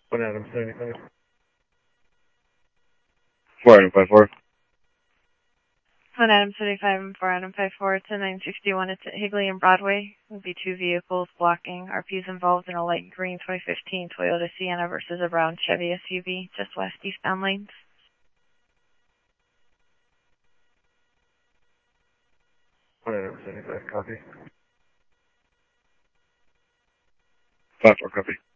One Adam 75. 4 Adam 54. 1 Adam 75 and 4 Adam 54. It's a 961. It's at Higley and Broadway. Will be two vehicles blocking. RP's involved in a light green 2015 Toyota Sienna versus a brown Chevy SUV, just west eastbound lanes. One Adam 75, copy. 5-4, copy.